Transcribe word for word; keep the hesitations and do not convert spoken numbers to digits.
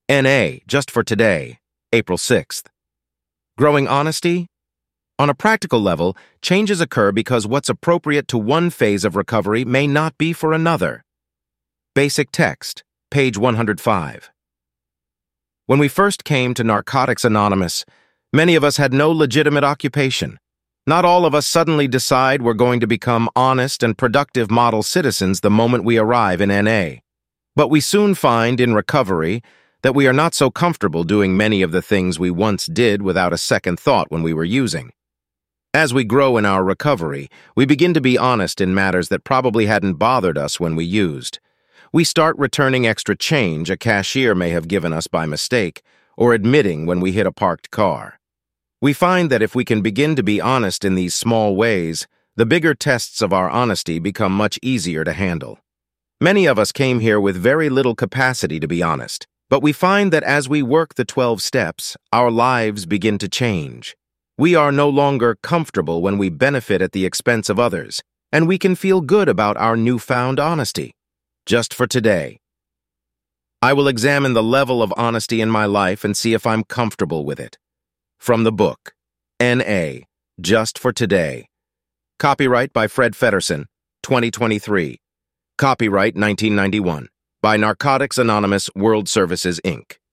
N A, just for today, April sixth. Growing honesty? On a practical level, changes occur because what's appropriate to one phase of recovery may not be for another. Basic text, page one hundred five. When we first came to Narcotics Anonymous, many of us had no legitimate occupation. Not all of us suddenly decide we're going to become honest and productive model citizens the moment we arrive in N A. But we soon find in recovery that we are not so comfortable doing many of the things we once did without a second thought when we were using. As we grow in our recovery, we begin to be honest in matters that probably hadn't bothered us when we used. We start returning extra change a cashier may have given us by mistake, or admitting when we hit a parked car. We find that if we can begin to be honest in these small ways, the bigger tests of our honesty become much easier to handle. Many of us came here with very little capacity to be honest, but we find that as we work the twelve steps, our lives begin to change. We are no longer comfortable when we benefit at the expense of others, and we can feel good about our newfound honesty. Just for today. I will examine the level of honesty in my life and see if I'm comfortable with it. From the book, N A, Just for Today. Copyright by Fred Feddersen, twenty twenty-three. Copyright nineteen ninety-one. By Narcotics Anonymous World Services, Incorporated